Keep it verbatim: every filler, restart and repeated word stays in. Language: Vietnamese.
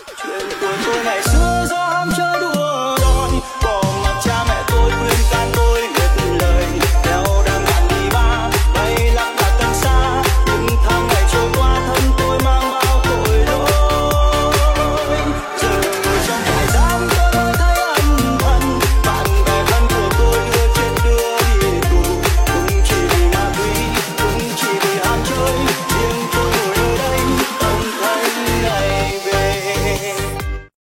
Chuyện của tôi ngày xưa do ham chơi đùa